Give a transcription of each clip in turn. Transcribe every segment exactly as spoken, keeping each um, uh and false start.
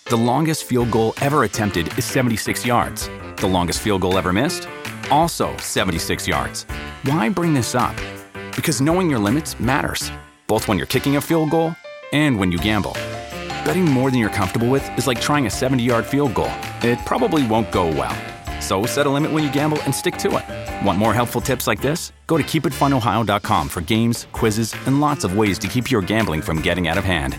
The longest field goal ever attempted is seventy-six yards. The longest field goal ever missed? Also seventy-six yards. Why bring this up? Because knowing your limits matters, both when you're kicking a field goal and when you gamble. Betting more than you're comfortable with is like trying a seventy-yard field goal. It probably won't go well. So set a limit when you gamble and stick to it. Want more helpful tips like this? Go to keep it fun ohio dot com for games, quizzes, and lots of ways to keep your gambling from getting out of hand.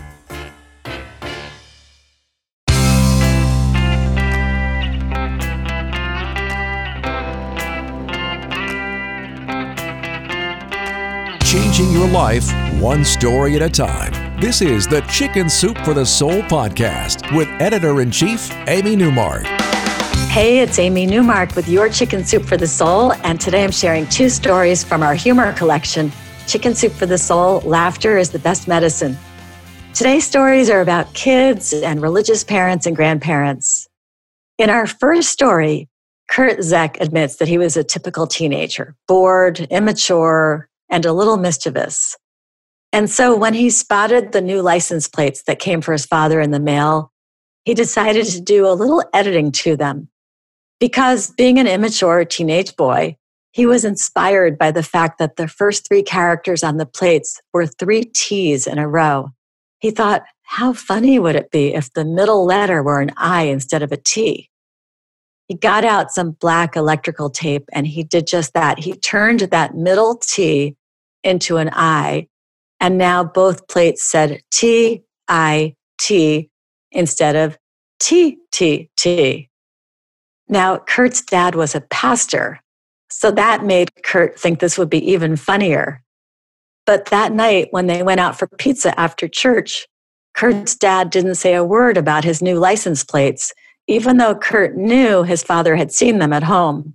Changing your life one story at a time. This is the Chicken Soup for the Soul podcast with Editor-in-Chief Amy Newmark. Hey, it's Amy Newmark with your Chicken Soup for the Soul, and today I'm sharing two stories from our humor collection, Chicken Soup for the Soul, Laughter is the Best Medicine. Today's stories are about kids and religious parents and grandparents. In our first story, Kurt Zeck admits that he was a typical teenager, bored, immature, and a little mischievous. And so when he spotted the new license plates that came for his father in the mail, he decided to do a little editing to them. Because being an immature teenage boy, he was inspired by the fact that the first three characters on the plates were three T's in a row. He thought, how funny would it be if the middle letter were an I instead of a T? He got out some black electrical tape and he did just that. He turned that middle T into an I, and now both plates said T I T instead of T T T. Now, Kurt's dad was a pastor, so that made Kurt think this would be even funnier. But that night, when they went out for pizza after church, Kurt's dad didn't say a word about his new license plates, even though Kurt knew his father had seen them at home.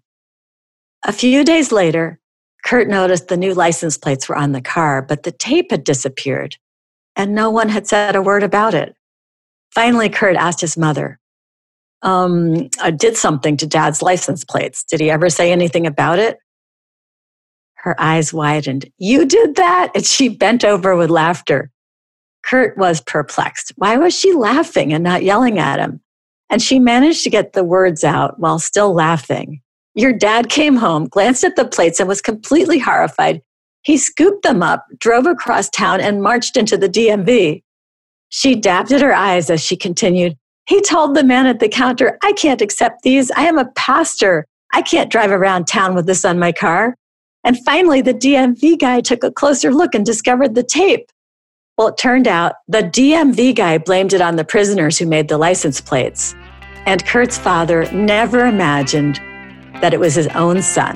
A few days later, Kurt noticed the new license plates were on the car, but the tape had disappeared, and no one had said a word about it. Finally, Kurt asked his mother, um, I did something to Dad's license plates. Did he ever say anything about it? Her eyes widened. You did that? And she bent over with laughter. Kurt was perplexed. Why was she laughing and not yelling at him? And she managed to get the words out while still laughing. Your dad came home, glanced at the plates, and was completely horrified. He scooped them up, drove across town, and marched into the D M V. She dabbed at her eyes as she continued. He told the man at the counter, I can't accept these. I am a pastor. I can't drive around town with this on my car. And finally, the D M V guy took a closer look and discovered the tape. Well, it turned out the D M V guy blamed it on the prisoners who made the license plates. And Kurt's father never imagined that it was his own son.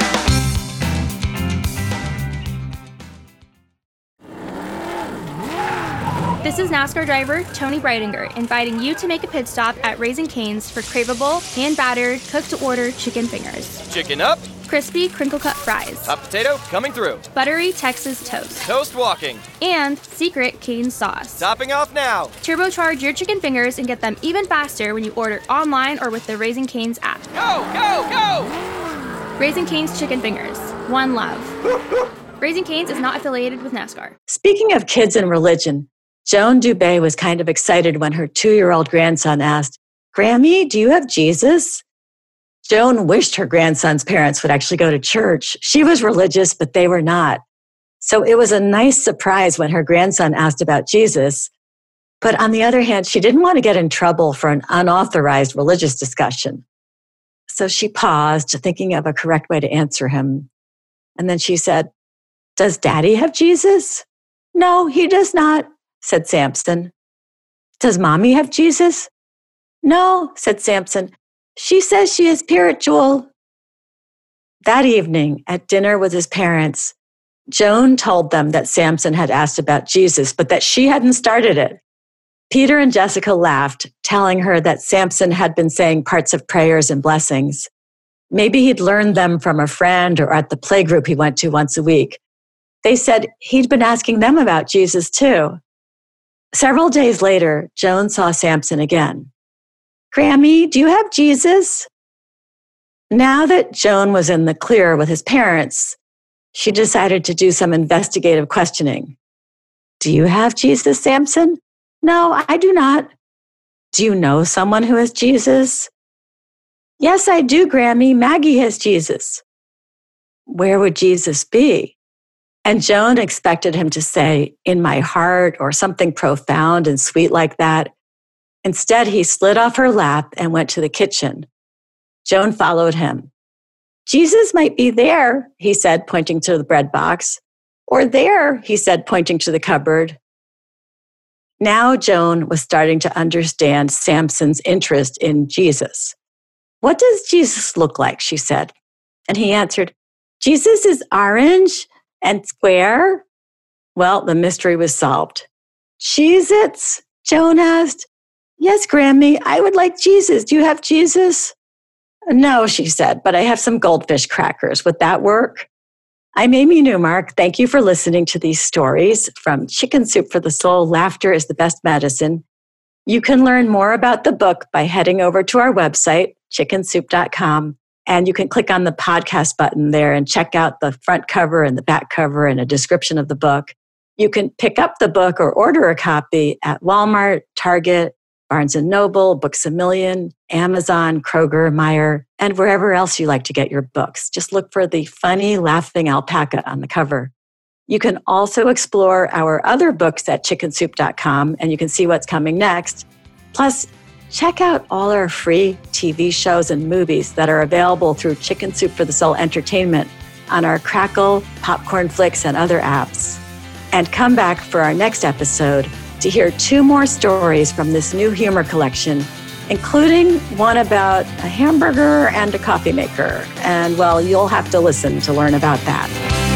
This is NASCAR driver Tony Breidinger inviting you to make a pit stop at Raising Cane's for craveable, hand-battered, cooked-to-order chicken fingers. Chicken up. Crispy, crinkle-cut fries. Hot potato coming through. Buttery Texas toast. Toast walking. And secret Cane sauce. Topping off now. Turbocharge your chicken fingers and get them even faster when you order online or with the Raising Cane's app. Go, go, go! Raising Cane's Chicken Fingers. One love. Raising Cane's is not affiliated with NASCAR. Speaking of kids and religion, Joan Dubé was kind of excited when her two-year-old grandson asked, Grammy, do you have Jesus? Joan wished her grandson's parents would actually go to church. She was religious, but they were not. So it was a nice surprise when her grandson asked about Jesus. But on the other hand, she didn't want to get in trouble for an unauthorized religious discussion. So she paused, thinking of a correct way to answer him. And then she said, Does Daddy have Jesus? No, he does not, said Samson. Does Mommy have Jesus? No, said Samson. She says she is spiritual. That evening, at dinner with his parents, Joan told them that Samson had asked about Jesus, but that she hadn't started it. Peter and Jessica laughed, telling her that Samson had been saying parts of prayers and blessings. Maybe he'd learned them from a friend or at the playgroup he went to once a week. They said he'd been asking them about Jesus too. Several days later, Joan saw Samson again. Grammy, do you have Jesus? Now that Joan was in the clear with his parents, she decided to do some investigative questioning. Do you have Jesus, Samson? No, I do not. Do you know someone who has Jesus? Yes, I do, Grammy. Maggie has Jesus. Where would Jesus be? And Joan expected him to say, in my heart, or something profound and sweet like that. Instead, he slid off her lap and went to the kitchen. Joan followed him. Jesus might be there, he said, pointing to the bread box. Or there, he said, pointing to the cupboard. Now Joan was starting to understand Samson's interest in Jesus. What does Jesus look like, she said. And he answered, Jesus is orange and square. Well, the mystery was solved. Cheez-Its? Joan asked. Yes, Grammy, I would like Jesus. Do you have Jesus? No, she said, but I have some goldfish crackers. Would that work? I'm Amy Newmark. Thank you for listening to these stories from Chicken Soup for the Soul, Laughter is the Best Medicine. You can learn more about the book by heading over to our website, chicken soup dot com, and you can click on the podcast button there and check out the front cover and the back cover and a description of the book. You can pick up the book or order a copy at Walmart, Target, Barnes and Noble, Books A Million, Amazon, Kroger, Meijer, and wherever else you like to get your books. Just look for the funny, laughing alpaca on the cover. You can also explore our other books at chicken soup dot com, and you can see what's coming next. Plus, check out all our free T V shows and movies that are available through Chicken Soup for the Soul Entertainment on our Crackle, Popcorn Flicks, and other apps. And come back for our next episode to hear two more stories from this new humor collection, including one about a hamburger and a coffee maker. And, well, you'll have to listen to learn about that.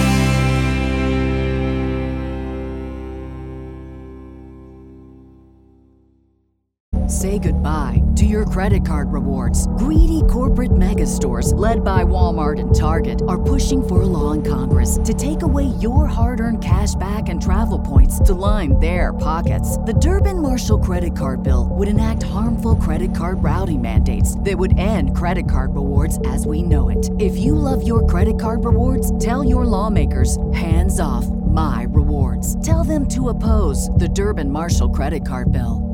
Say goodbye to your credit card rewards. Greedy corporate mega stores, led by Walmart and Target, are pushing for a law in Congress to take away your hard-earned cash back and travel points to line their pockets. The Durbin-Marshall credit card bill would enact harmful credit card routing mandates that would end credit card rewards as we know it. If you love your credit card rewards, tell your lawmakers, hands off my rewards. Tell them to oppose the Durbin-Marshall credit card bill.